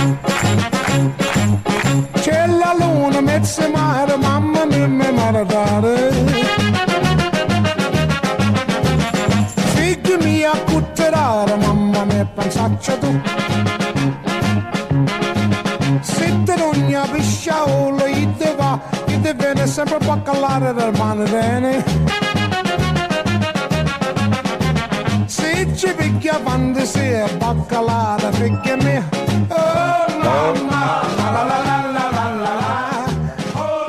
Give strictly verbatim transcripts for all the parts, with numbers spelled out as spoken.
C'è la luna, mezzo mare, mamma mia, mi maradare. Figli mia, cutterare, mamma mia, pensaccia tu. Se te non ne pisciaolo, io te va, io te viene sempre a calare del mano bene. Se ci picchia quando si è baccalata, figlia mia. Oh mamma, la la la la la la la. Oh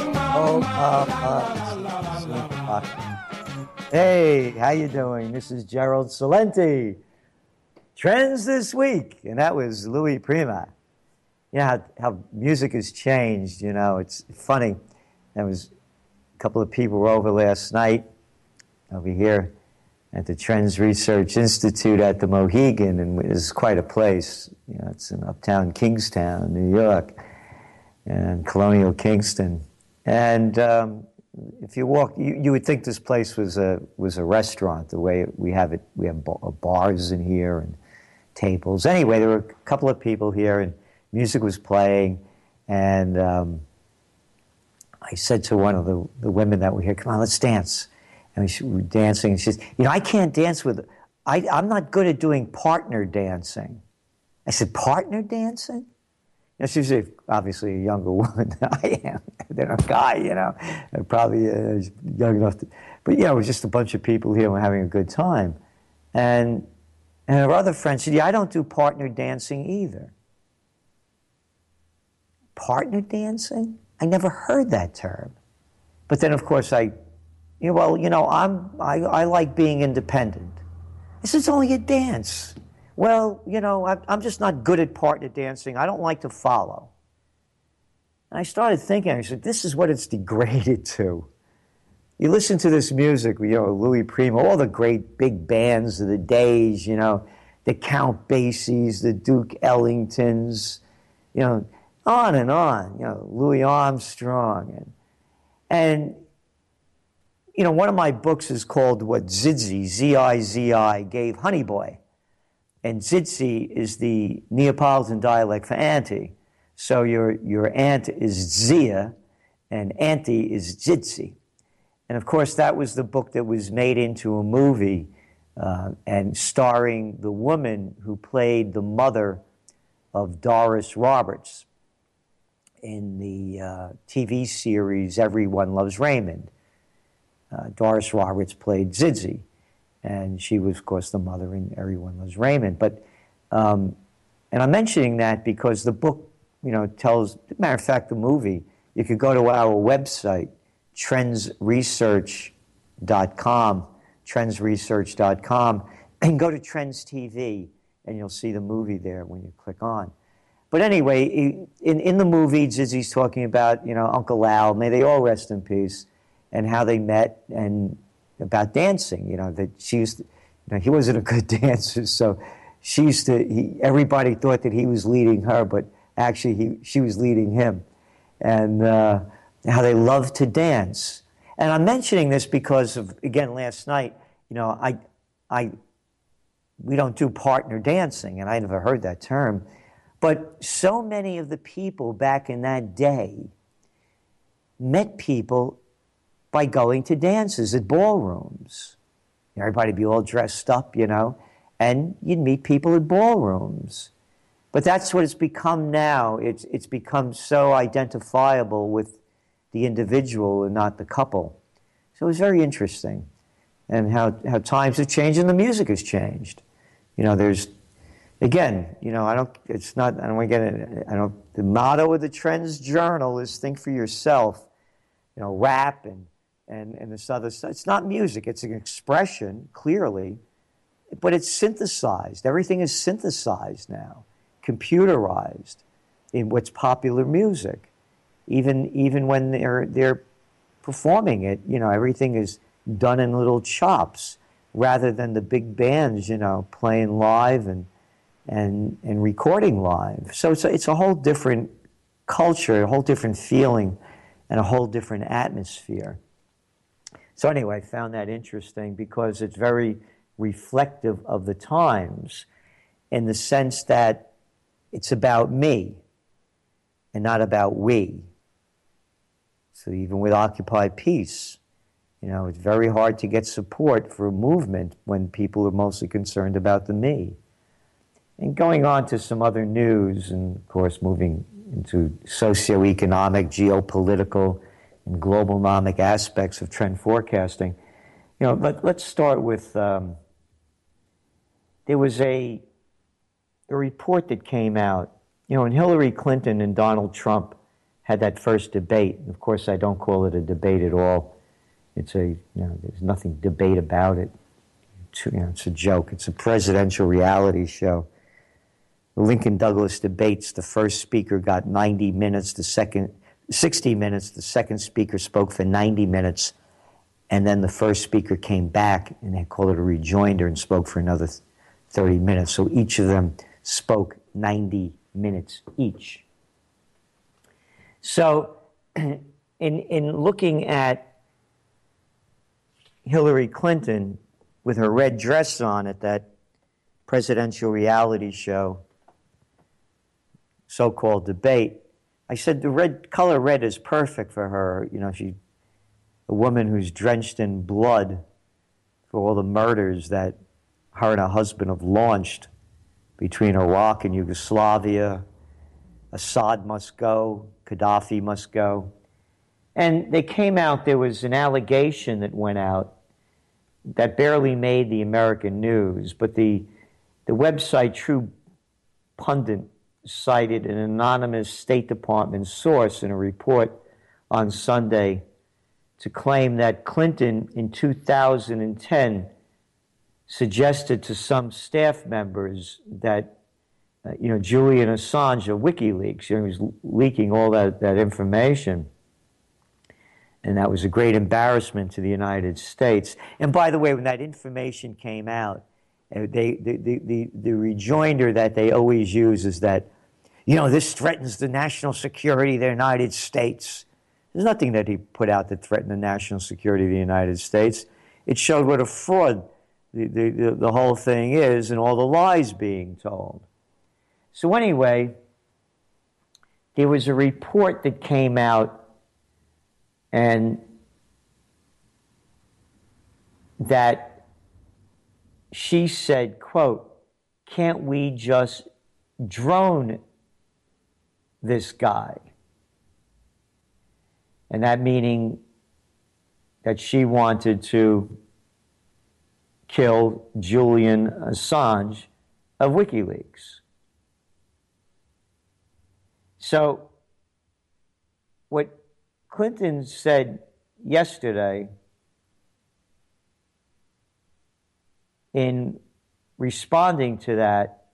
mamma. Hey, how you doing? This is Gerald Celente. Trends this week, and that was Louis Prima. You know how, how music has changed, you know, it's funny. There was a couple of people were over last night over here at the Trends Research Institute at the Mohegan, and it's quite a place. You know, it's in uptown Kingstown, New York, and Colonial Kingston. And um, if you walk, you, you would think this place was a was a restaurant. The way we have it, we have bars in here and tables. Anyway, there were a couple of people here, and music was playing, and um, I said to one of the, the women that were here, "Come on, let's dance." And we were dancing, and she said, "You know, I can't dance with. I, I'm not good at doing partner dancing." I said, "Partner dancing?" You know, she's a, obviously a younger woman than I am, than a guy. You know, probably uh, young enough to. But yeah, it was just a bunch of people here and we're having a good time, and and her other friend said, "Yeah, I don't do partner dancing either." Partner dancing? I never heard that term. But then, of course, I, you know, well, you know, I'm, I, I like being independent. This is only a dance. Well, you know, I, I'm just not good at partner dancing. I don't like to follow. And I started thinking, I said, this is what it's degraded to. You listen to this music, you know, Louis Prima, all the great big bands of the days, you know, the Count Basies, the Duke Ellingtons, you know, on and on, you know, Louis Armstrong. And, and, you know, one of my books is called what Zizi, Z I Z I, gave Honey Boy. And Zizi is the Neapolitan dialect for auntie. So your, your aunt is Zia, and auntie is Zizi. And, of course, that was the book that was made into a movie uh, and starring the woman who played the mother of Doris Roberts in the uh, T V series Everyone Loves Raymond. Uh, Doris Roberts played Zizi, and she was, of course, the mother in Everyone Loves Raymond. But, um, and I'm mentioning that because the book, you know, tells, as a matter of fact, the movie, you could go to our website, trends research dot com, trends research dot com, and go to Trends T V, and you'll see the movie there when you click on. But anyway, in, in the movie, Zizi's talking about, you know, Uncle Al, may they all rest in peace, and how they met, and about dancing, you know, that she used to, you know, he wasn't a good dancer, so she used to, he, everybody thought that he was leading her, but actually he, she was leading him, and uh, how they loved to dance. And I'm mentioning this because of, again, last night, you know, I, I, we don't do partner dancing, and I never heard that term. But so many of the people back in that day met people by going to dances at ballrooms. Everybody would be all dressed up, you know, and you'd meet people at ballrooms. But that's what it's become now. It's, it's become so identifiable with the individual and not the couple. So it was very interesting. And how, how times have changed and the music has changed. You know, there's, again, you know, I don't, it's not, I don't want to get it, I don't, the motto of the Trends Journal is think for yourself, you know, rap and, and, and this other stuff. It's not music, it's an expression, clearly, but it's synthesized. Everything is synthesized now, computerized in what's popular music. Even, even when they're, they're performing it, you know, everything is done in little chops rather than the big bands, you know, playing live and and and recording live. So it's a, it's a whole different culture, a whole different feeling, and a whole different atmosphere. So anyway, I found that interesting because it's very reflective of the times in the sense that it's about me. and not about we. So even with Occupy Peace, you know, it's very hard to get support for a movement when people are mostly concerned about the me. And going on to some other news, and of course moving into socioeconomic, geopolitical, and globalnomic aspects of trend forecasting, you know, let, let's start with, um, there was a, a report that came out, you know, when Hillary Clinton and Donald Trump had that first debate. Of course, I don't call it a debate at all. It's a, you know, there's nothing debate about it. It's, you know, it's a joke. It's a presidential reality show. The Lincoln Douglas debates, the first speaker got ninety minutes, the second, sixty minutes, the second speaker spoke for ninety minutes, and then the first speaker came back, and they called it a rejoinder, and spoke for another thirty minutes. So each of them spoke ninety minutes each. So in, in looking at Hillary Clinton with her red dress on at that presidential reality show, so-called debate, I said the red color red is perfect for her. You know, she, a woman who's drenched in blood for all the murders that her and her husband have launched between Iraq and Yugoslavia. Assad must go, Gaddafi must go. And they came out, there was an allegation that went out that barely made the American news, but the, the website True Pundit cited an anonymous State Department source in a report on Sunday to claim that Clinton in two thousand ten suggested to some staff members that, uh, you know, Julian Assange of WikiLeaks, you know, he was leaking all that, that information. And that was a great embarrassment to the United States. And by the way, when that information came out, uh, they, the, the, the, the rejoinder that they always use is that, you know, this threatens the national security of the United States. There's nothing that he put out that threatened the national security of the United States. It showed what a fraud the, the, the whole thing is and all the lies being told. So anyway, there was a report that came out and that she said, quote, can't we just drone this guy? And that meaning that she wanted to kill Julian Assange of WikiLeaks. So what Clinton said yesterday in responding to that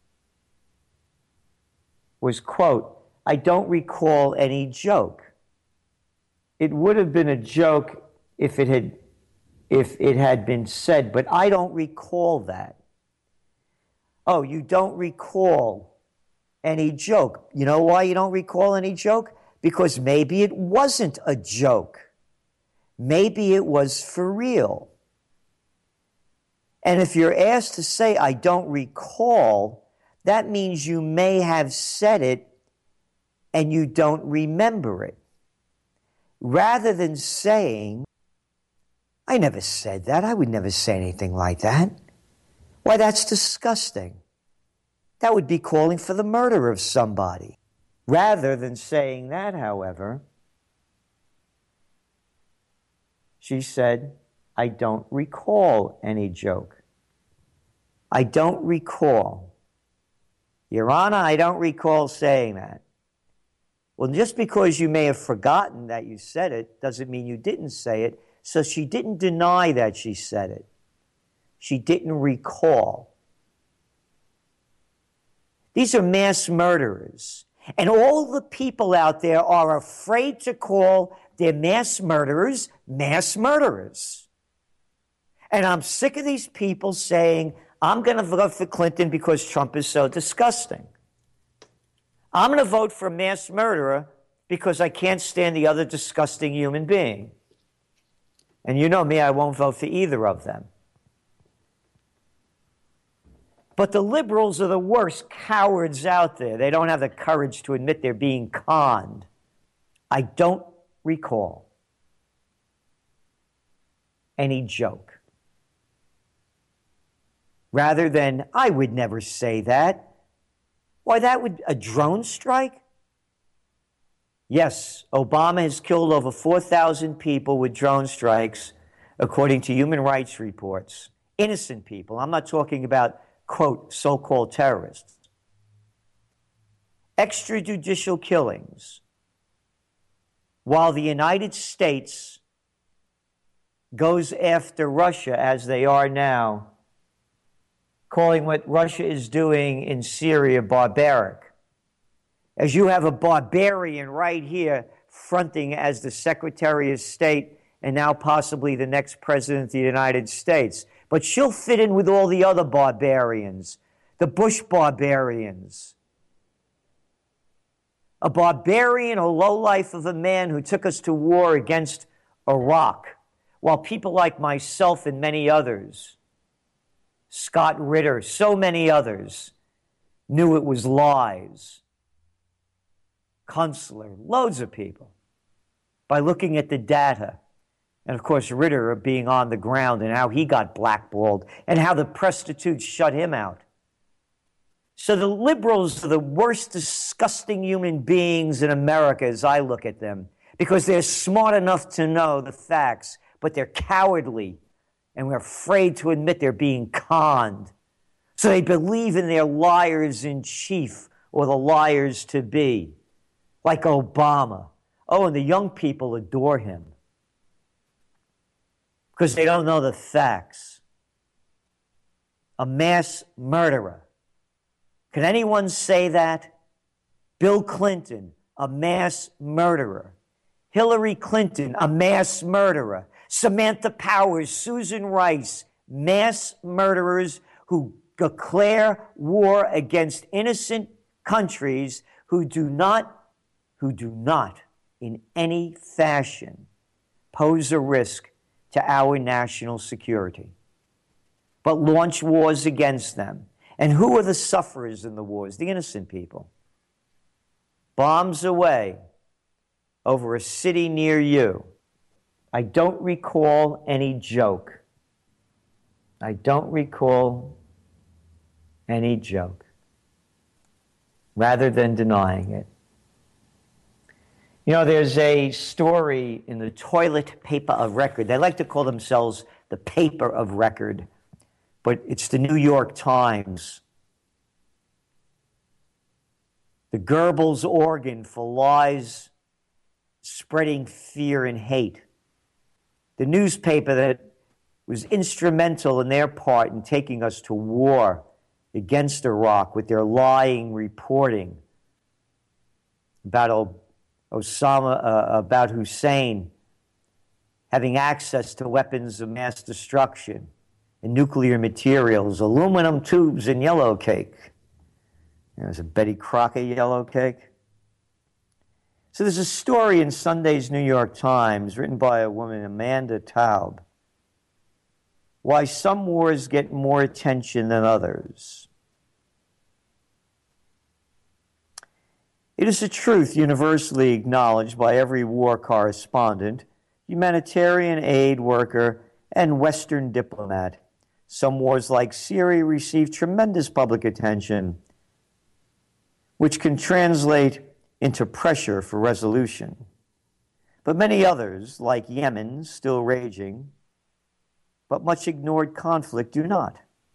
was, quote, I don't recall any joke. It would have been a joke if it had, if it had been said, but I don't recall that. Oh, you don't recall any joke. You know why you don't recall any joke? Because maybe it wasn't a joke. Maybe it was for real. And if you're asked to say, I don't recall, that means you may have said it and you don't remember it. Rather than saying, I never said that. I would never say anything like that. Why, that's disgusting. That would be calling for the murder of somebody. Rather than saying that, however, she said, I don't recall any joke. I don't recall. Your Honor, I don't recall saying that. Well, just because you may have forgotten that you said it doesn't mean you didn't say it. So she didn't deny that she said it. She didn't recall. These are mass murderers. And all the people out there are afraid to call their mass murderers mass murderers. And I'm sick of these people saying, I'm going to vote for Clinton because Trump is so disgusting. I'm going to vote for a mass murderer because I can't stand the other disgusting human being. And you know me, I won't vote for either of them. But the liberals are the worst cowards out there. They don't have the courage to admit they're being conned. I don't recall any joke. Rather than, I would never say that. Why, that would, a drone strike? Yes, Obama has killed over four thousand people with drone strikes, according to human rights reports. Innocent people. I'm not talking about, quote, so-called terrorists. Extrajudicial killings. While the United States goes after Russia, as they are now, calling what Russia is doing in Syria barbaric. As you have a barbarian right here fronting as the Secretary of State and now possibly the next President of the United States. But she'll fit in with all the other barbarians, the Bush barbarians. A barbarian, a lowlife of a man who took us to war against Iraq, while people like myself and many others, Scott Ritter, so many others, knew it was lies. Kunstler, loads of people, by looking at the data. And of course, Ritter being on the ground and how he got blackballed and how the prostitutes shut him out. So the liberals are the worst disgusting human beings in America as I look at them, because they're smart enough to know the facts, but they're cowardly and we're afraid to admit they're being conned. So they believe in their liars in chief or the liars to be, like Obama. Oh, and the young people adore him because they don't know the facts. A mass murderer. Can anyone say that? Bill Clinton, a mass murderer. Hillary Clinton, a mass murderer. Samantha Powers, Susan Rice, mass murderers who declare war against innocent countries who do not, who do not in any fashion pose a risk to our national security, but launch wars against them. And who are the sufferers in the wars? The innocent people. Bombs away over a city near you. I don't recall any joke. I don't recall any joke, rather than denying it. You know, there's a story in the toilet paper of record. They like to call themselves the paper of record, but it's the New York Times. The Goebbels organ for lies, spreading fear and hate. The newspaper that was instrumental in their part in taking us to war against Iraq with their lying reporting about Osama, uh, about Hussein having access to weapons of mass destruction and nuclear materials, aluminum tubes and yellow cake. There's a Betty Crocker yellow cake. So there's a story in Sunday's New York Times written by a woman, Amanda Taub, why some wars get more attention than others. It is a truth universally acknowledged by every war correspondent, humanitarian aid worker, and Western diplomat. Some wars like Syria receive tremendous public attention, which can translate into pressure for resolution. But many others, like Yemen, still raging, but much ignored conflict, do not.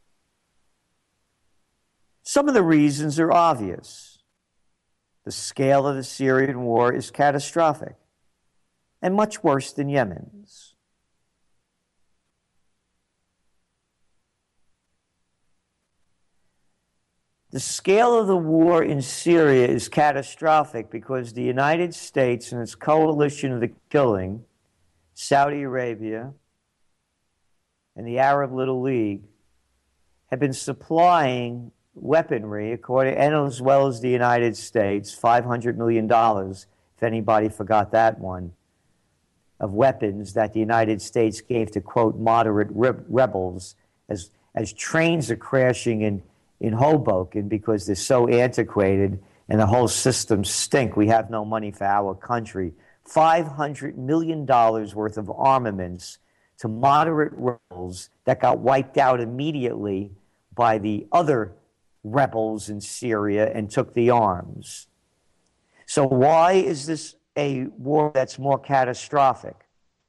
Some of the reasons are obvious. The scale of the Syrian war is catastrophic and much worse than Yemen's. The scale of the war in Syria is catastrophic because the United States and its coalition of the killing, Saudi Arabia and the Arab Little League, have been supplying weaponry, according, and as well as the United States, five hundred million dollars, if anybody forgot that one, of weapons that the United States gave to, quote, moderate re- rebels as, as trains are crashing in in Hoboken because they're so antiquated and the whole system stink. We have no money for our country. five hundred million dollars worth of armaments to moderate rebels that got wiped out immediately by the other rebels in Syria and took the arms. So why is this a war that's more catastrophic?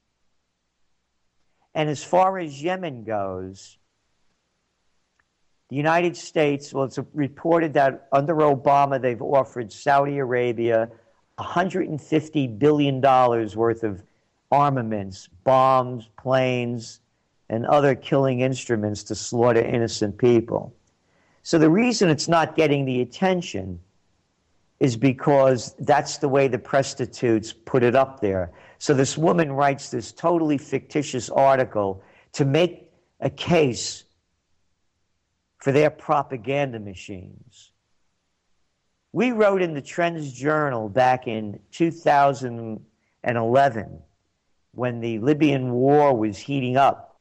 And as far as Yemen goes, the United States, well, it's reported that under Obama, they've offered Saudi Arabia one hundred fifty billion dollars worth of armaments, bombs, planes, and other killing instruments to slaughter innocent people. So the reason it's not getting the attention is because that's the way the prostitutes put it up there. So this woman writes this totally fictitious article to make a case for their propaganda machines. We wrote in the Trends Journal back in two thousand eleven, when the Libyan war was heating up,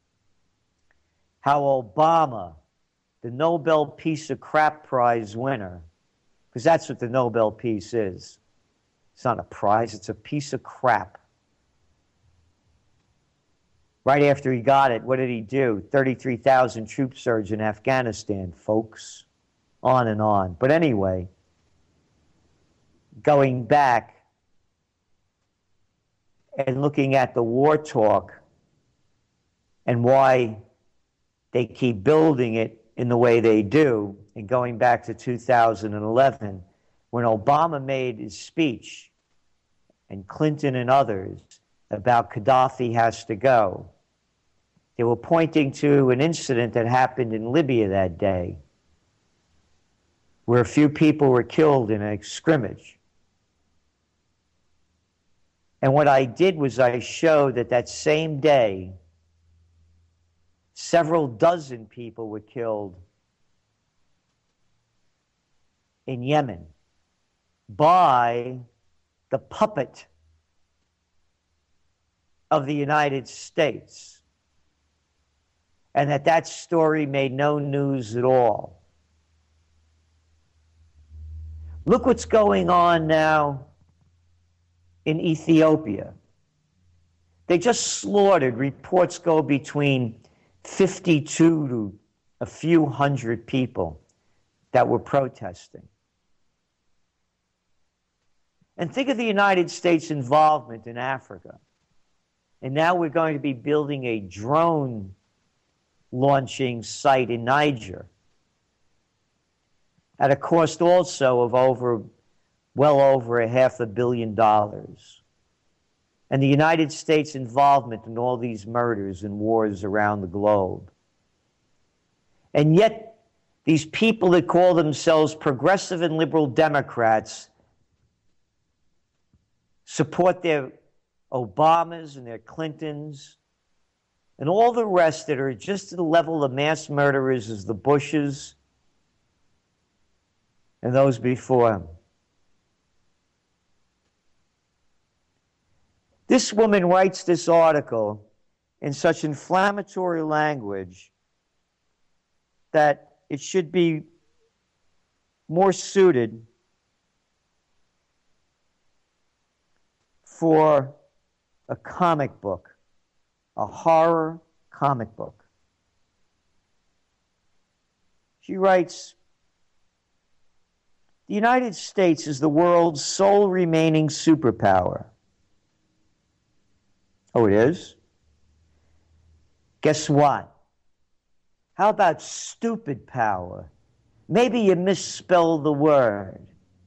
how Obama, the Nobel Peace of Crap Prize winner, because that's what the Nobel Peace is. It's not a prize, it's a piece of crap. Right after he got it, what did he do? thirty-three thousand troop surge in Afghanistan, folks. On and on. But anyway, going back and looking at the war talk and why they keep building it in the way they do, and going back to two thousand eleven, when Obama made his speech, and Clinton and others, about Gaddafi has to go, they were pointing to an incident that happened in Libya that day, where a few people were killed in a scrimmage. And what I did was I showed that that same day, several dozen people were killed in Yemen by the puppet of the United States. And that that story made no news at all. Look what's going on now in Ethiopia. They just slaughtered, reports go between fifty-two to a few hundred people that were protesting. And think of the United States' involvement in Africa. And now we're going to be building a drone launching site in Niger at a cost also of over, well over a half a billion dollars. And the United States' involvement in all these murders and wars around the globe. And yet, these people that call themselves progressive and liberal Democrats support their Obamas and their Clintons and all the rest that are just at the level of mass murderers as the Bushes and those before them. This woman writes this article in such inflammatory language that it should be more suited for a comic book, a horror comic book. She writes, "The United States is the world's sole remaining superpower." Oh, it is? Guess what? How about stupid power? Maybe you misspelled the word.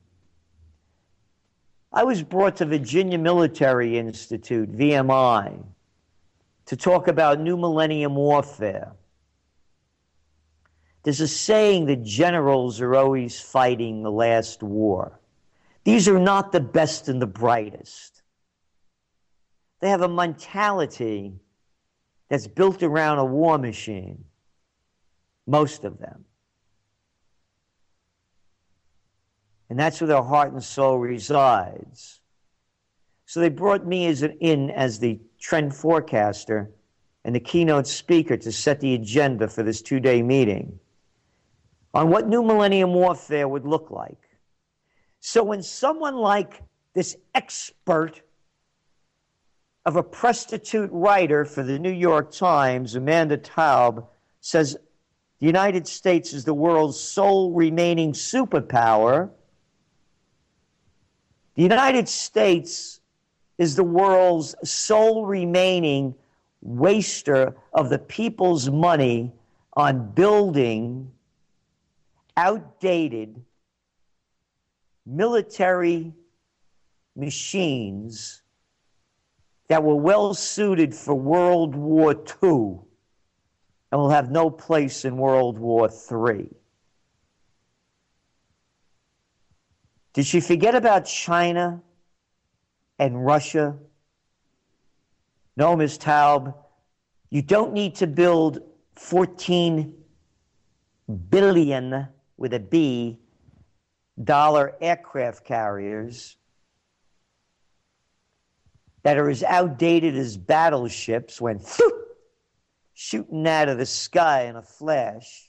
I was brought to Virginia Military Institute, V M I, to talk about New Millennium Warfare. There's a saying that generals are always fighting the last war. These are not the best and the brightest. They have a mentality that's built around a war machine, most of them. And that's where their heart and soul resides. So they brought me as an, in as the trend forecaster and the keynote speaker to set the agenda for this two-day meeting. on what new millennium warfare would look like. So when someone like this expert of a prostitute writer for the New York Times, Amanda Taub, says the United States is the world's sole remaining superpower, the United States is the world's sole remaining waster of the people's money on building outdated military machines that were well suited for World War Two and will have no place in World War Three. Did she forget about China and Russia? No, Miz Taub, you don't need to build fourteen billion with a B dollar aircraft carriers that are as outdated as battleships when whew, shooting out of the sky in a flash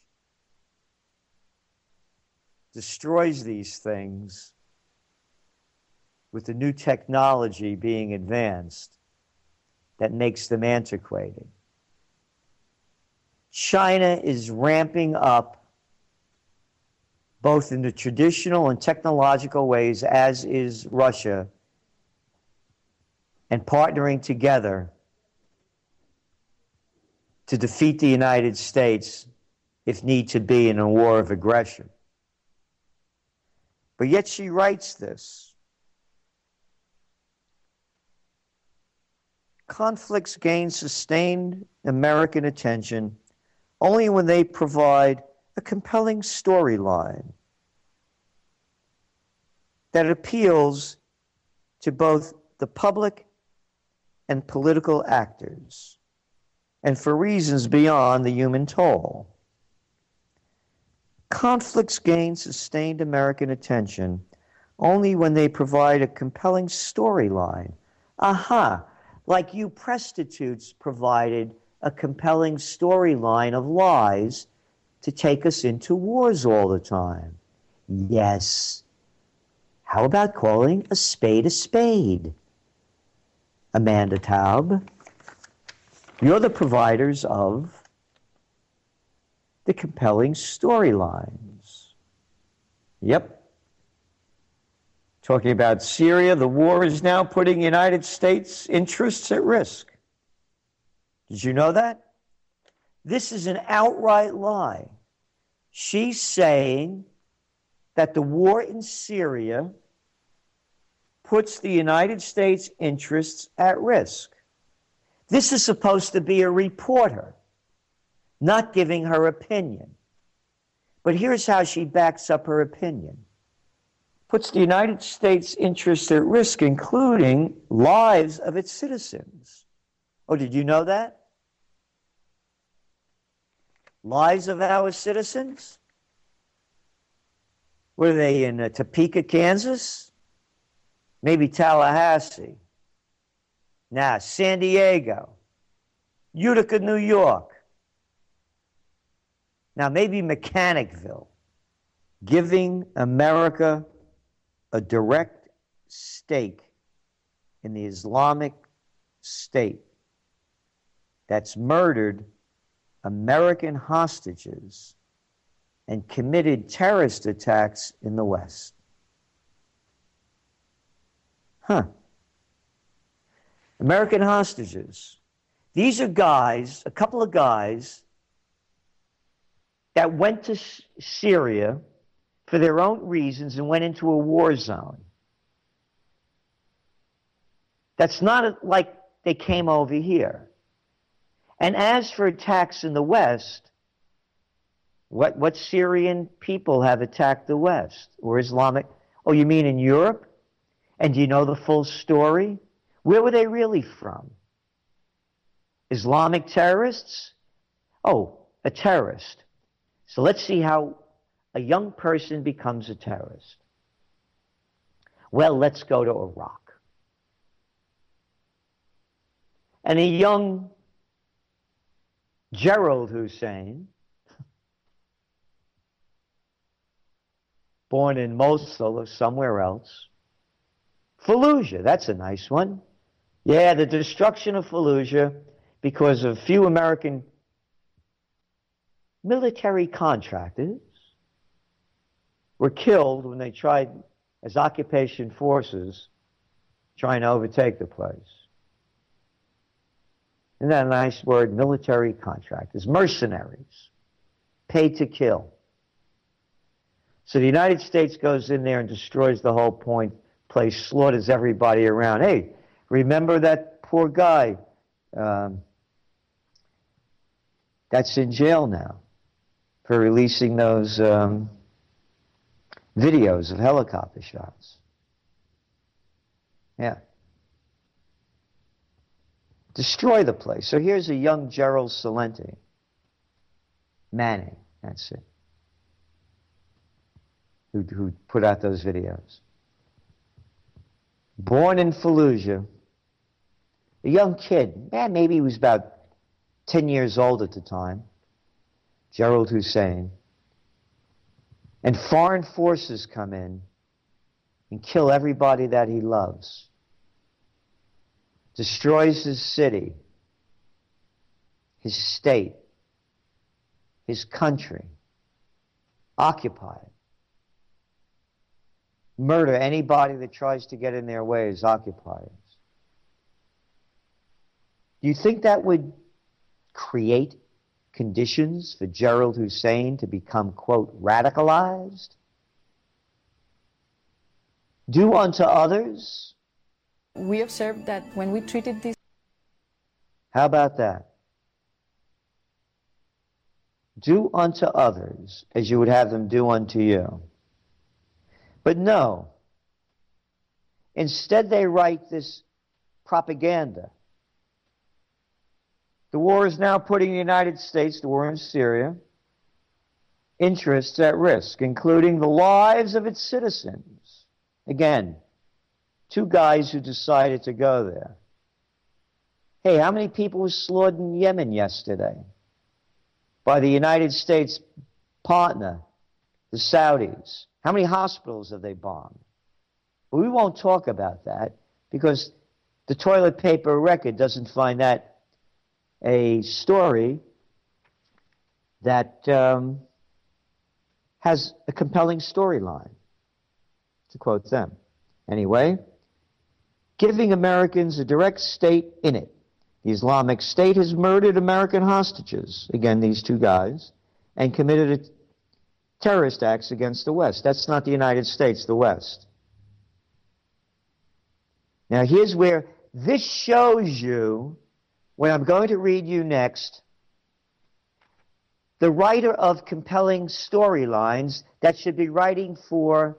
destroys these things with the new technology being advanced that makes them antiquated. China is ramping up both in the traditional and technological ways, as is Russia, and partnering together to defeat the United States, if need to be, in a war of aggression. But yet she writes this. Conflicts gain sustained American attention only when they provide a compelling storyline that appeals to both the public and political actors, and for reasons beyond the human toll. Conflicts gain sustained American attention only when they provide a compelling storyline. Aha, like you prostitutes provided a compelling storyline of lies to take us into wars all the time. Yes. How about calling a spade a spade? Amanda Taub, you're the providers of the compelling storylines. Yep. Talking about Syria, the war is now putting United States interests at risk. Did you know that? This is an outright lie. She's saying that the war in Syria puts the United States interests at risk. This is supposed to be a reporter, not giving her opinion. But here's how she backs up her opinion. Puts the United States interests at risk, including lives of its citizens. Oh, did you know that? Lives of our citizens? What are they, in uh, Topeka, Kansas? Maybe Tallahassee. Nah, San Diego. Utica, New York. Now, maybe Mechanicville. Giving America a direct stake in the Islamic State that's murdered American hostages and committed terrorist attacks in the West. Huh. American hostages. These are guys, a couple of guys, that went to Syria for their own reasons and went into a war zone. That's not like they came over here. And as for attacks in the West, what, what Syrian people have attacked the West or Islamic? Oh, you mean in Europe? And do you know the full story? Where were they really from? Islamic terrorists? Oh, a terrorist. So let's see how a young person becomes a terrorist. Well, let's go to Iraq. And a young Gerald Hussein born in Mosul or somewhere else. Fallujah, that's a nice one. Yeah, the destruction of Fallujah because of few American military contractors were killed when they tried, as occupation forces, trying to overtake the place. Isn't that a nice word? Military contractors, mercenaries, paid to kill. So the United States goes in there and destroys the whole point, place, slaughters everybody around. Hey, remember that poor guy um, that's in jail now for releasing those um, videos of helicopter shots. Yeah. Destroy the place. So here's a young Gerald Celente. Manning, that's it. Who, who put out those videos. Born in Fallujah. A young kid. Man, maybe he was about ten years old at the time. Gerald Hussein. And foreign forces come in and kill everybody that he loves. Destroys his city, his state, his country. Occupy it. Murder anybody that tries to get in their way as occupiers. Do you think that would create conditions for Gerald Hussein to become, quote, radicalized? Do unto others? We observed that when we treated this... How about that? Do unto others as you would have them do unto you. But no. Instead, they write this propaganda. The war is now putting the United States, the war in Syria, interests at risk, including the lives of its citizens. Again, two guys who decided to go there. Hey, how many people were slaughtered in Yemen yesterday by the United States partner, the Saudis? How many hospitals have they bombed? Well, we won't talk about that because the toilet paper record doesn't find that a story that um, has a compelling storyline, to quote them. Anyway, giving Americans a direct stake in it. The Islamic State has murdered American hostages, again, these two guys, and committed a terrorist acts against the West. That's not the United States, the West. Now, here's where this shows you, what I'm going to read you next, the writer of compelling storylines that should be writing for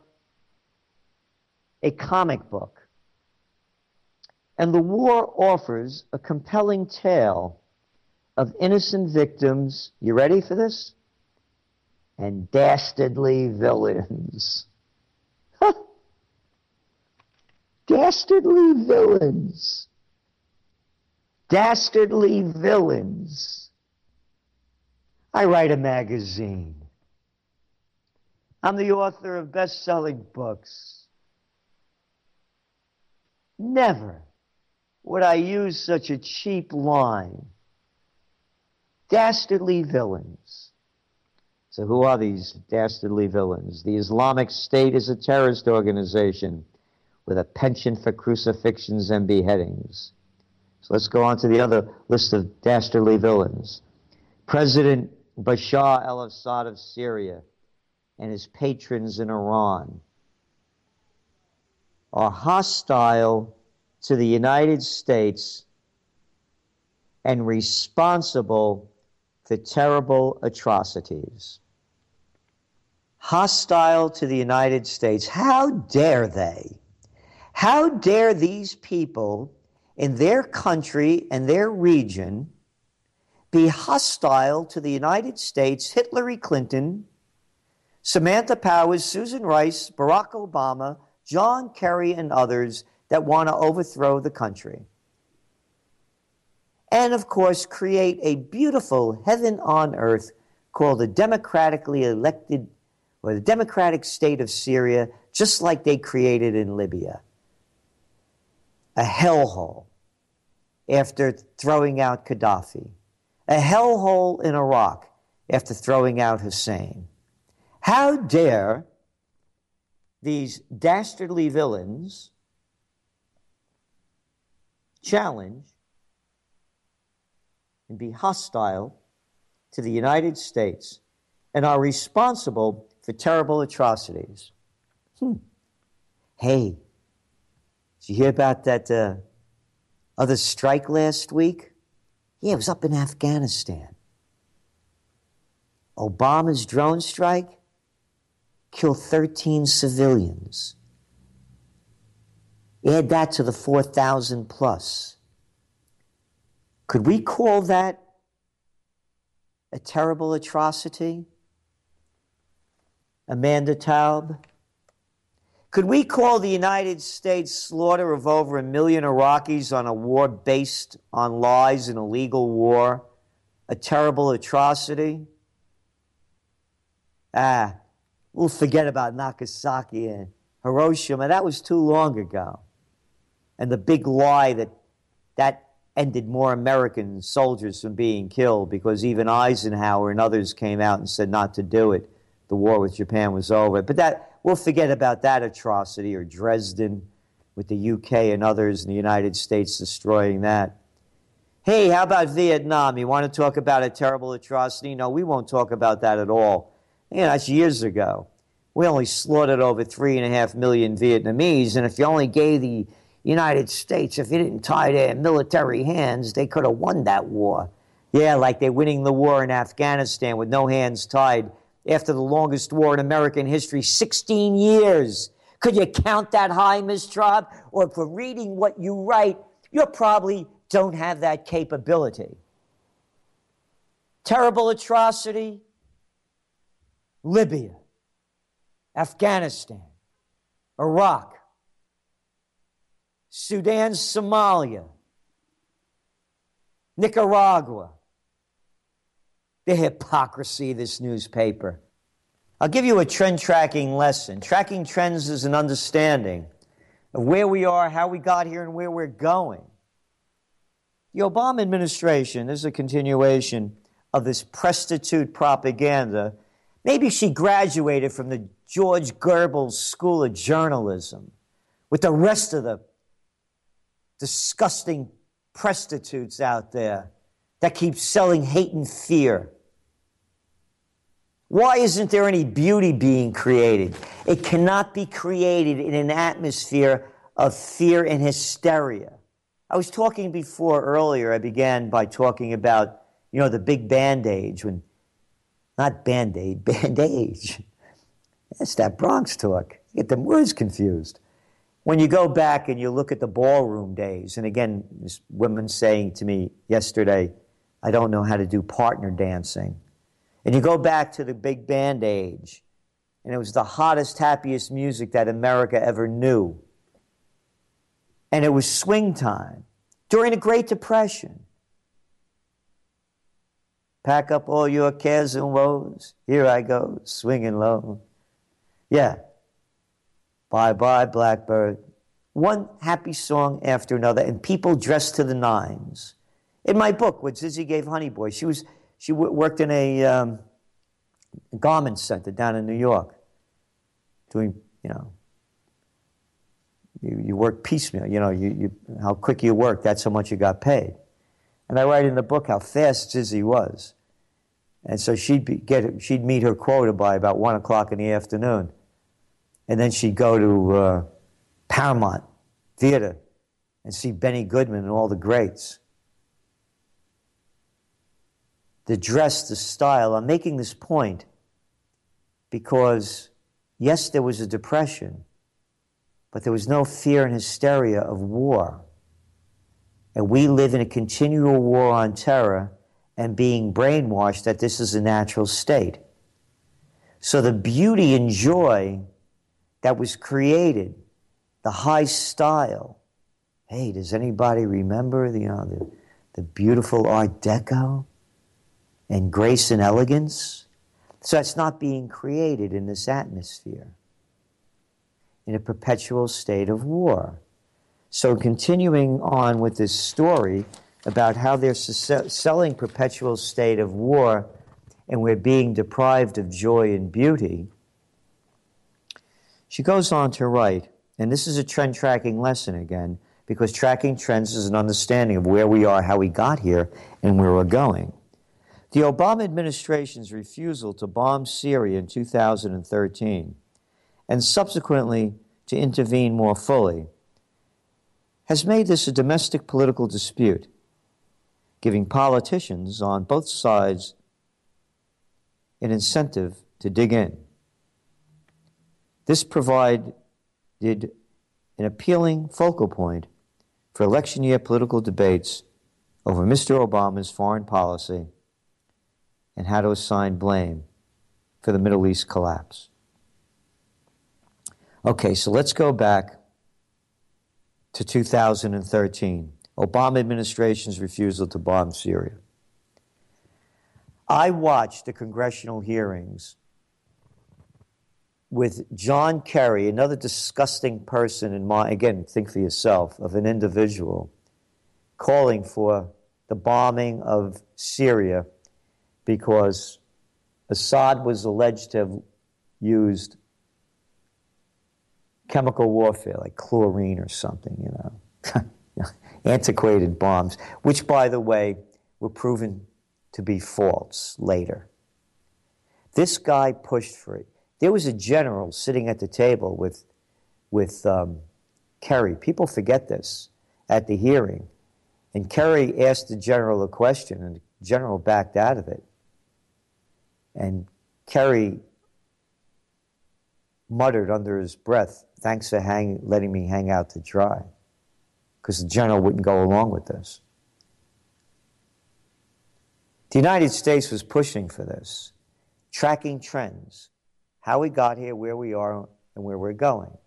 a comic book. And the war offers a compelling tale of innocent victims, you ready for this? And dastardly villains. Dastardly villains. Dastardly villains. I write a magazine. I'm the author of best-selling books. Never would I use such a cheap line. Dastardly villains. So who are these dastardly villains? The Islamic State is a terrorist organization with a penchant for crucifixions and beheadings. So let's go on to the other list of dastardly villains. President Bashar al-Assad of Syria and his patrons in Iran are hostile to the United States and responsible for terrible atrocities. Hostile to the United States. How dare they? How dare these people in their country and their region be hostile to the United States, Hillary Clinton, Samantha Powers, Susan Rice, Barack Obama, John Kerry, and others that want to overthrow the country? And, of course, create a beautiful heaven on earth called the democratically elected or the democratic state of Syria, just like they created in Libya. A hellhole after throwing out Gaddafi. A hellhole in Iraq after throwing out Hussein. How dare these dastardly villains challenge and be hostile to the United States and are responsible for terrible atrocities? Hmm. Hey, did you hear about that uh, other strike last week? Yeah, it was up in Afghanistan. Obama's drone strike killed thirteen civilians. Add that to the four thousand plus. Could we call that a terrible atrocity? Amanda Taub? Could we call the United States slaughter of over a million Iraqis on a war based on lies, an illegal war, a terrible atrocity? Ah, we'll forget about Nagasaki and Hiroshima. That was too long ago. And the big lie that that ended more American soldiers from being killed because even Eisenhower and others came out and said not to do it. The war with Japan was over. But that we'll forget about that atrocity, or Dresden with the U K and others in the United States destroying that. Hey, how about Vietnam? You want to talk about a terrible atrocity? No, we won't talk about that at all. You know, that's years ago. We only slaughtered over three and a half million Vietnamese, and if you only gave the United States, if you didn't tie their military hands, they could have won that war. Yeah, like they're winning the war in Afghanistan with no hands tied after the longest war in American history, sixteen years. Could you count that high, Miz Traub? Or for reading what you write, you probably don't have that capability. Terrible atrocity, Libya, Afghanistan, Iraq, Sudan, Somalia, Nicaragua. The hypocrisy of this newspaper. I'll give you a trend tracking lesson. Tracking trends is an understanding of where we are, how we got here, and where we're going. The Obama administration is a continuation of this prostitute propaganda. Maybe she graduated from the George Goebbels School of Journalism with the rest of the disgusting prostitutes out there that keep selling hate and fear. Why isn't there any beauty being created? It cannot be created in an atmosphere of fear and hysteria. I was talking before earlier, I began by talking about, you know, the big Band-Age, when, not Band-Aid, Band-Age. That's that Bronx talk. You get them words confused. When you go back and you look at the ballroom days, and again, this woman saying to me yesterday, I don't know how to do partner dancing. And you go back to the big band age, and it was the hottest, happiest music that America ever knew. And it was swing time during the Great Depression. Pack up all your cares and woes. Here I go, swinging low. Yeah. Bye-bye, Blackbird. One happy song after another, and people dressed to the nines. In my book, what Zizzy gave Honey Boy, she was she w- worked in a um, garment center down in New York, doing, you know, you, you work piecemeal, you know, you, you how quick you work, that's how much you got paid. And I write in the book how fast Zizzy was. And so she'd be, get she'd meet her quota by about one o'clock in the afternoon. And then she'd go to uh, Paramount Theater and see Benny Goodman and all the greats. The dress, the style. I'm making this point because, yes, there was a depression, but there was no fear and hysteria of war. And we live in a continual war on terror and being brainwashed that this is a natural state. So the beauty and joy that was created, the high style. Hey, does anybody remember the, you know, the, the beautiful Art Deco and grace and elegance? So it's not being created in this atmosphere, in a perpetual state of war. So continuing on with this story about how they're selling perpetual state of war and we're being deprived of joy and beauty, she goes on to write, and this is a trend tracking lesson again, because tracking trends is an understanding of where we are, how we got here, and where we're going. The Obama administration's refusal to bomb Syria in two thousand thirteen, and subsequently to intervene more fully, has made this a domestic political dispute, giving politicians on both sides an incentive to dig in. This provided an appealing focal point for election year political debates over Mister Obama's foreign policy and how to assign blame for the Middle East collapse. Okay, so let's go back to two thousand thirteen, Obama administration's refusal to bomb Syria. I watched the congressional hearings with John Kerry, another disgusting person in my, again, think for yourself, of an individual, calling for the bombing of Syria because Assad was alleged to have used chemical warfare, like chlorine or something, you know, antiquated bombs, which, by the way, were proven to be false later. This guy pushed for it. There was a general sitting at the table with, with um, Kerry. People forget this at the hearing. And Kerry asked the general a question, and the general backed out of it. And Kerry muttered under his breath, "Thanks for hang, letting me hang out to dry," because the general wouldn't go along with this. The United States was pushing for this, tracking trends, how we got here, where we are, and where we're going.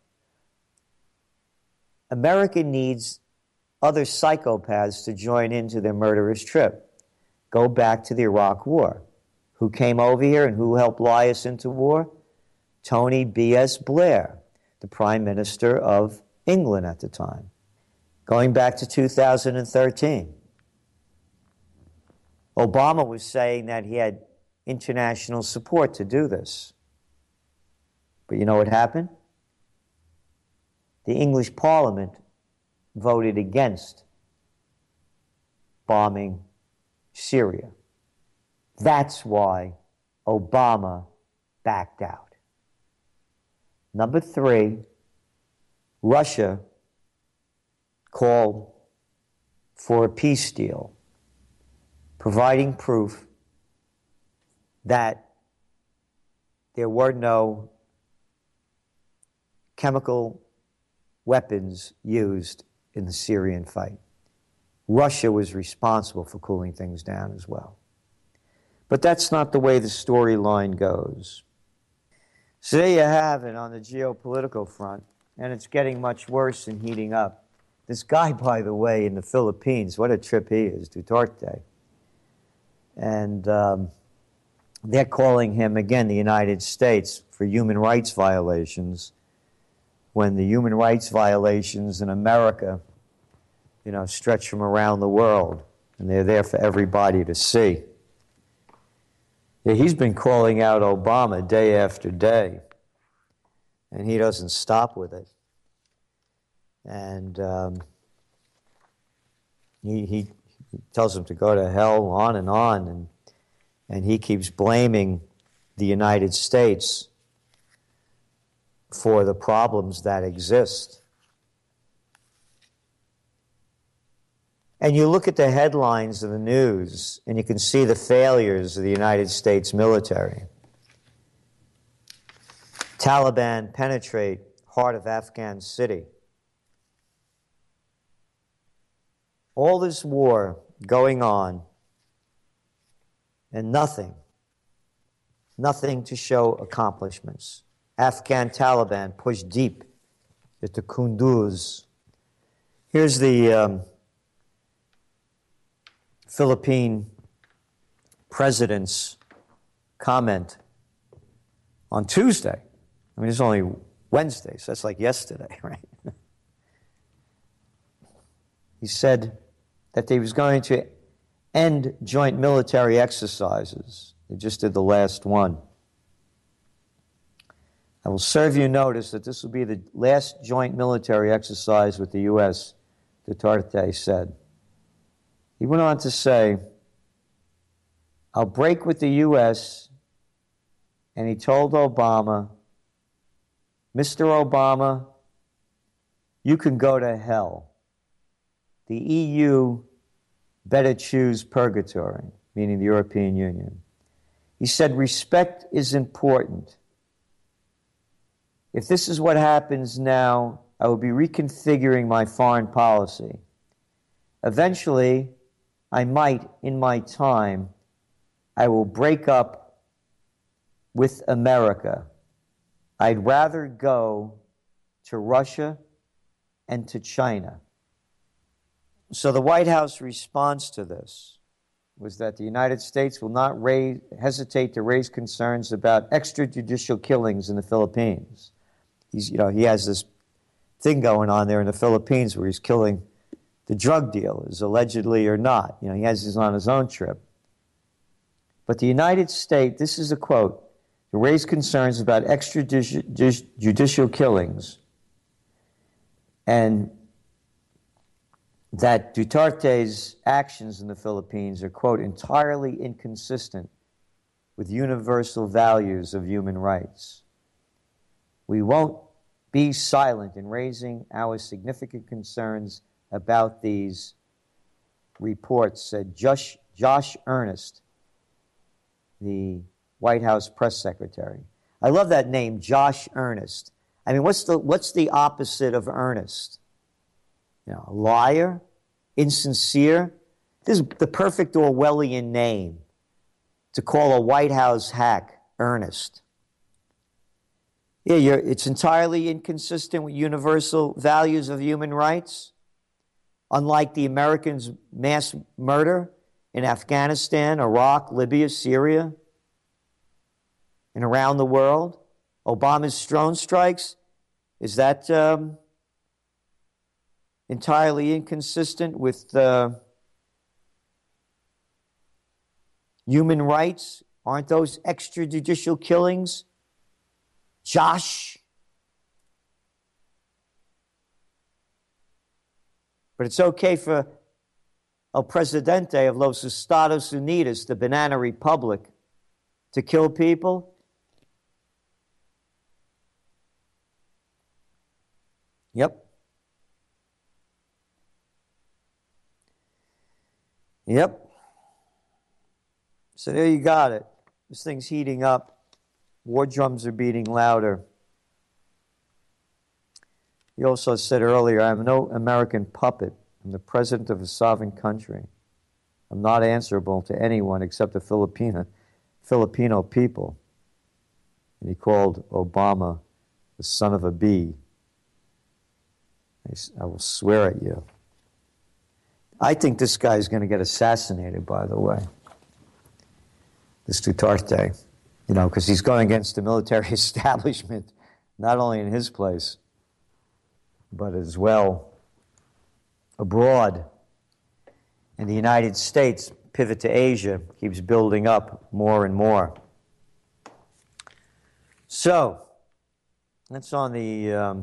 America needs other psychopaths to join into their murderous trip. Go back to the Iraq War. Who came over here and who helped lie us into war? Tony B S Blair, the Prime Minister of England at the time. Going back to two thousand thirteen, Obama was saying that he had international support to do this. But you know what happened? The English Parliament voted against bombing Syria. That's why Obama backed out. Number three, Russia called for a peace deal, providing proof that there were no chemical weapons used in the Syrian fight. Russia was responsible for cooling things down as well. But that's not the way the storyline goes. So there you have it on the geopolitical front, and it's getting much worse and heating up. This guy, by the way, in the Philippines, what a trip he is, Duterte. And um, they're calling him, again, the United States for human rights violations, when the human rights violations in America, you know, stretch from around the world, and they're there for everybody to see. Yeah, he's been calling out Obama day after day, and he doesn't stop with it. And um, he, he tells him to go to hell, on and on, and and he keeps blaming the United States for the problems that exist. And you look at the headlines of the news, and you can see the failures of the United States military. Taliban penetrate heart of Afghan city. All this war going on, and nothing, nothing to show accomplishments. Afghan Taliban push deep into Kunduz. Here's the um, Philippine president's comment on Tuesday. I mean, it's only Wednesday, so that's like yesterday, right? He said that he was going to end joint military exercises. They just did the last one. I will serve you notice that this will be the last joint military exercise with the U S, Duterte said. He went on to say, I'll break with the U S, and he told Obama, Mister Obama, you can go to hell. The E U better choose purgatory, meaning the European Union. He said, respect is important. If this is what happens now, I will be reconfiguring my foreign policy. Eventually, I might, in my time, I will break up with America. I'd rather go to Russia and to China. So the White House response to this was that the United States will not raise, hesitate to raise concerns about extrajudicial killings in the Philippines. He's, you know, he has this thing going on there in the Philippines where he's killing the drug dealers, allegedly or not. You know, he has this on his own trip. But the United States, this is a quote, to raise concerns about extrajudicial killings, and that Duterte's actions in the Philippines are, quote, entirely inconsistent with universal values of human rights. We won't be silent in raising our significant concerns about these reports, said Josh, Josh Earnest, the White House press secretary. I love that name, Josh Earnest. I mean, what's the, what's the opposite of earnest? You know, a liar, insincere. This is the perfect Orwellian name to call a White House hack Earnest. Yeah, you're, it's entirely inconsistent with universal values of human rights. Unlike the Americans' mass murder in Afghanistan, Iraq, Libya, Syria, and around the world, Obama's drone strikes, is that um, entirely inconsistent with uh, human rights? Aren't those extrajudicial killings? Josh? But it's okay for El Presidente of Los Estados Unidos, the Banana Republic, to kill people? Yep. Yep. So there you got it. This thing's heating up. War drums are beating louder. He also said earlier, I am no American puppet. I'm the president of a sovereign country. I'm not answerable to anyone except the Filipino, Filipino people. And he called Obama the son of a bee. I will swear at you. I think this guy is going to get assassinated, by the way. This Duterte. You know, because he's going against the military establishment, not only in his place, but as well abroad. And the United States pivot to Asia keeps building up more and more. So, that's on the um,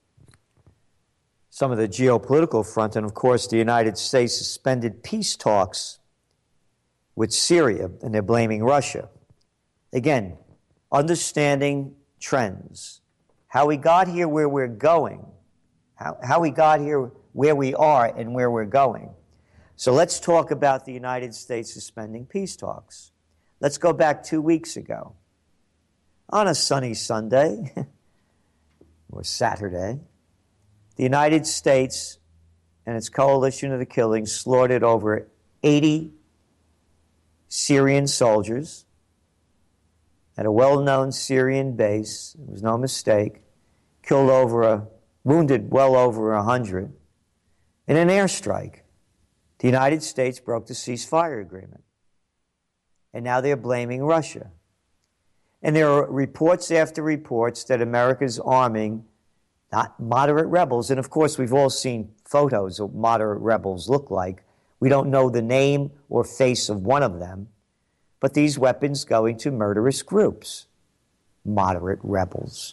some of the geopolitical front. And of course, the United States suspended peace talks with Syria, and they're blaming Russia. Again, understanding trends, how we got here where we're going, how, how we got here where we are and where we're going. So let's talk about the United States suspending peace talks. Let's go back two weeks ago. On a sunny Sunday, or Saturday, the United States and its coalition of the killings slaughtered over eighty Syrian soldiers at a well-known Syrian base. It was no mistake. Killed over a, wounded well over a hundred in an airstrike. The United States broke the ceasefire agreement. And now they're blaming Russia. And there are reports after reports that America's arming not moderate rebels. And of course, we've all seen photos of moderate rebels look like. We don't know the name or face of one of them, but these weapons going to murderous groups, moderate rebels.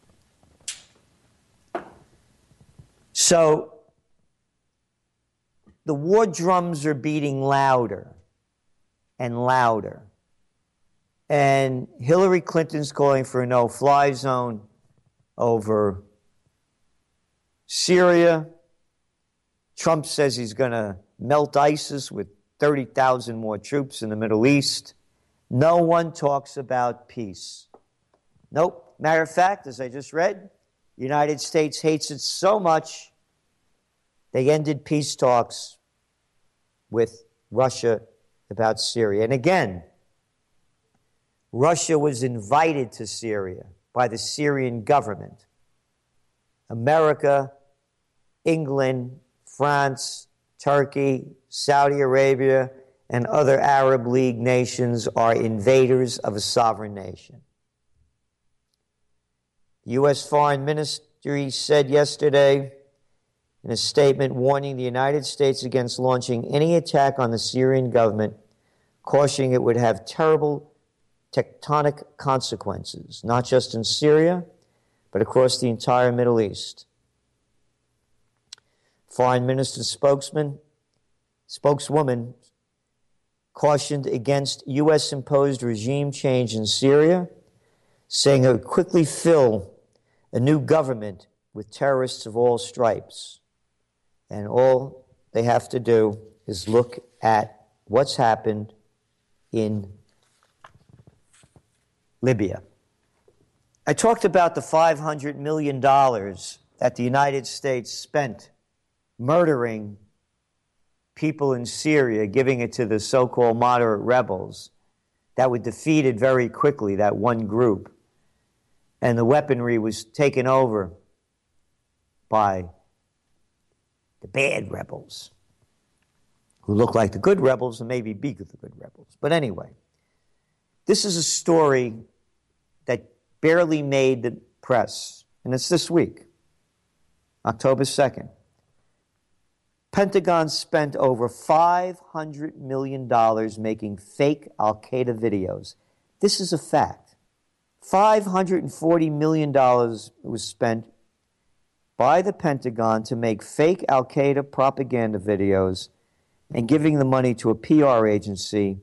So the war drums are beating louder and louder. And Hillary Clinton's calling for a no-fly zone over Syria. Trump says he's going to melt ISIS with thirty thousand more troops in the Middle East. No one talks about peace. Nope. Matter of fact, as I just read, the United States hates it so much, they ended peace talks with Russia about Syria. And again, Russia was invited to Syria by the Syrian government. America, England, France, Turkey, Saudi Arabia, and other Arab League nations are invaders of a sovereign nation. The U S Foreign Ministry said yesterday in a statement warning the United States against launching any attack on the Syrian government, cautioning it would have terrible tectonic consequences, not just in Syria, but across the entire Middle East. Foreign Minister's spokesman, spokeswoman cautioned against U S-imposed regime change in Syria, saying it would quickly fill a new government with terrorists of all stripes. And all they have to do is look at what's happened in Libya. I talked about the five hundred million dollars that the United States spent murdering people in Syria, giving it to the so-called moderate rebels that were defeated very quickly, that one group. And the weaponry was taken over by the bad rebels, who look like the good rebels and maybe be the good rebels. But anyway, this is a story that barely made the press, and it's this week, October second. Pentagon spent over five hundred million dollars making fake Al-Qaeda videos. This is a fact. five hundred forty million dollars was spent by the Pentagon to make fake Al-Qaeda propaganda videos and giving the money to a P R agency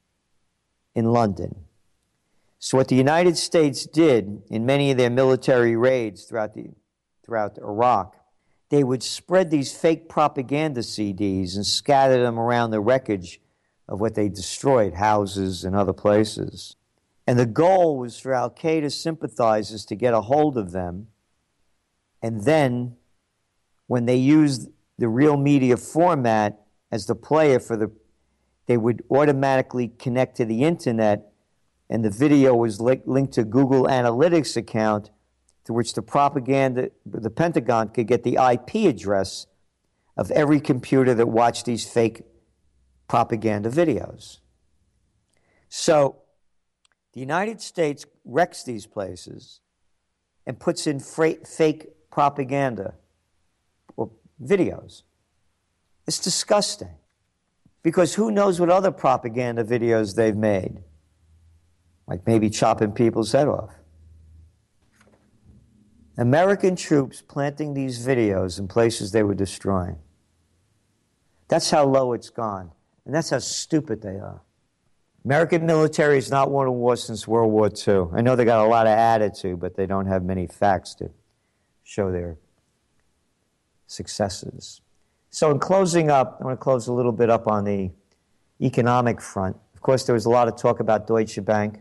in London. So what the United States did in many of their military raids throughout, the, throughout Iraq, they would spread these fake propaganda C Ds and scatter them around the wreckage of what they destroyed, houses and other places. And the goal was for Al-Qaeda sympathizers to get a hold of them, and then when they used the real media format as the player for the, they would automatically connect to the internet, and the video was li- linked to Google Analytics account, to which the propaganda, the Pentagon could get the I P address of every computer that watched these fake propaganda videos. So the United States wrecks these places and puts in fra- fake propaganda or videos. It's disgusting, because who knows what other propaganda videos they've made, like maybe chopping people's head off. American troops planting these videos in places they were destroying. That's how low it's gone, and that's how stupid they are. American military has not won a war since World War Two. I know they got a lot of attitude, but they don't have many facts to show their successes. So in closing up, I want to close a little bit up on the economic front. Of course, there was a lot of talk about Deutsche Bank.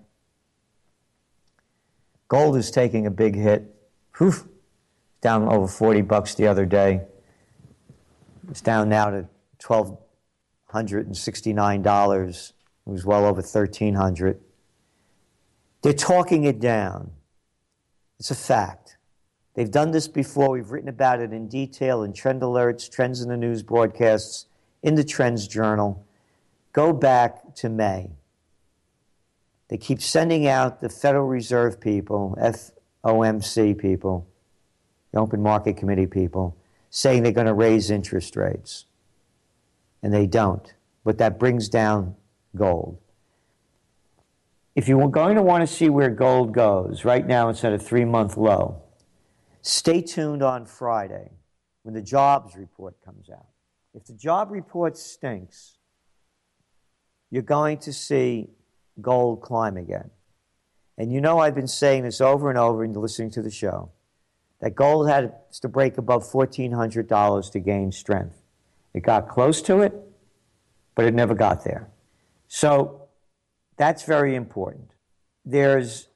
Gold is taking a big hit. Whew. Down over forty bucks the other day. It's down now to one thousand two hundred sixty-nine dollars. It was well over thirteen hundred dollars. They're talking it down. It's a fact. They've done this before. We've written about it in detail in Trend Alerts, Trends in the News broadcasts, in the Trends Journal. Go back to May. They keep sending out the Federal Reserve people, F O M C people, the Open Market Committee people, saying they're going to raise interest rates. And they don't. But that brings down gold. If you were going to want to see where gold goes, right now it's at a three-month low. Stay tuned on Friday when the jobs report comes out. If the job report stinks, you're going to see gold climb again. And you know I've been saying this over and over and listening to the show, that gold had to break above fourteen hundred dollars to gain strength. It got close to it, but it never got there. So that's very important. There's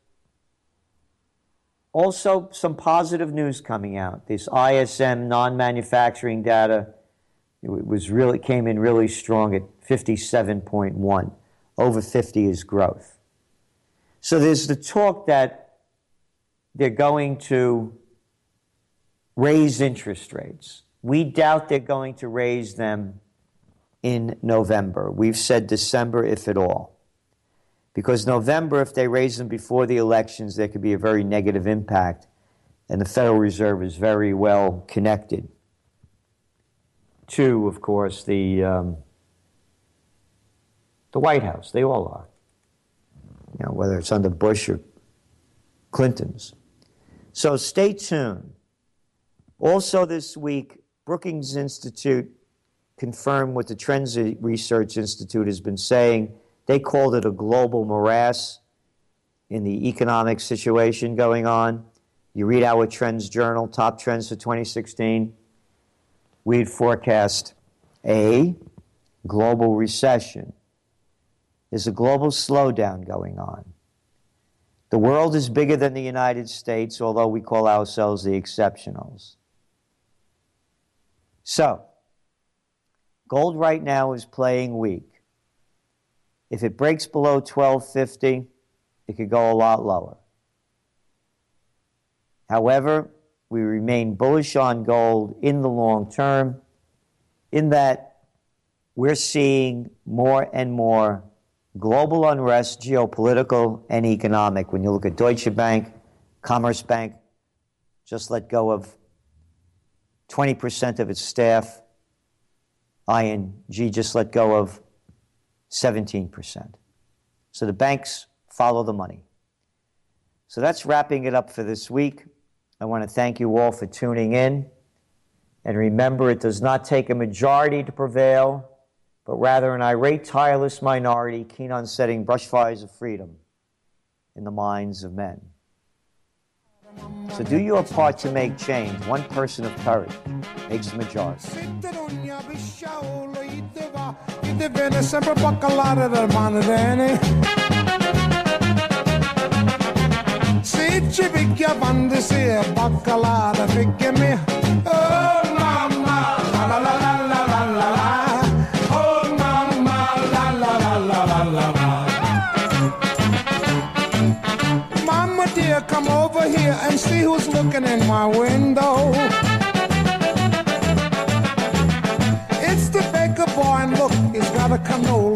also some positive news coming out. This I S M non-manufacturing data, it was really came in really strong at fifty-seven point one. Over fifty is growth. So there's the talk that they're going to raise interest rates. We doubt they're going to raise them in November. We've said December, if at all. Because November, if they raise them before the elections, there could be a very negative impact. And the Federal Reserve is very well connected to, of course, the, um, the White House. They all are. You know, whether it's under Bush or Clinton's. So stay tuned. Also this week, Brookings Institute confirmed what the Trends Research Institute has been saying. They called it a global morass in the economic situation going on. You read our Trends Journal, top trends for twenty sixteen. We'd forecast a global recession. There's a global slowdown going on. The world is bigger than the United States, although we call ourselves the exceptionals. So, gold right now is playing weak. If it breaks below twelve fifty, it could go a lot lower. However, we remain bullish on gold in the long term, in that we're seeing more and more global unrest, geopolitical and economic. When you look at Deutsche Bank, Commerce Bank, just let go of twenty percent of its staff. I N G just let go of seventeen percent. So the banks follow the money. So that's wrapping it up for this week. I want to thank you all for tuning in. And remember, it does not take a majority to prevail, but rather an irate, tireless minority keen on setting brush fires of freedom in the minds of men. So do your part to make change. One person of courage makes the majority. Se ci picchia quando si è baccalata, perché me, oh mamma, la la la la la la la la, oh mamma, la la la la la la la. Mama dear, come over here and see who's looking in my window. It's the baker boy, and look, he's got a canola.